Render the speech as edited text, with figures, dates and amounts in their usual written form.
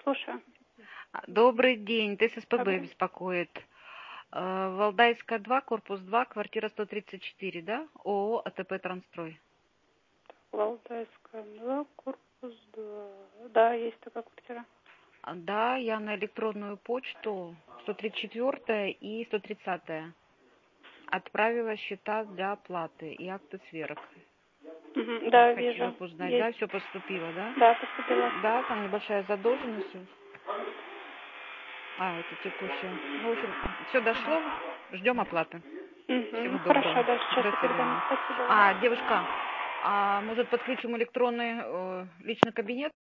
слушаю. Добрый день, ТССПБ Добрый. беспокоит. Валдайская 2, корпус 2, квартира 134, да? ООО АТП «Трансстрой». Валдайская 2, корпус 2. Да, есть такая квартира. Да, я на электронную почту 134 и 130 отправила счета для оплаты и акты сверок. Угу, да, Хочу вижу. их узнать, Есть. да, все поступило, да? Да, поступила. Да, там небольшая задолженность. Это текущая. Ну, в общем, все дошло, ждем оплаты. Всего Угу, доброго. хорошо, да, сейчас До я передам. свидания. Спасибо. Девушка, может подключим электронный личный кабинет?